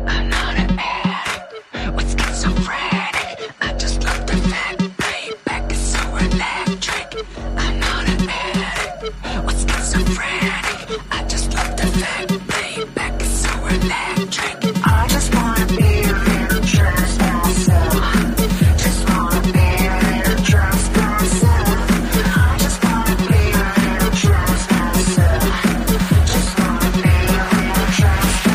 I'm not an addict, what's schizophrenic? I just love the fact, play it back, it's so electric. I'm not an addict, what's schizophrenic? I just love the fact, play it back, it's so electric. I just wanna be a little trust myself. Just wanna be a little trust myself. I just wanna be a little trust myself. Just wanna be a little trust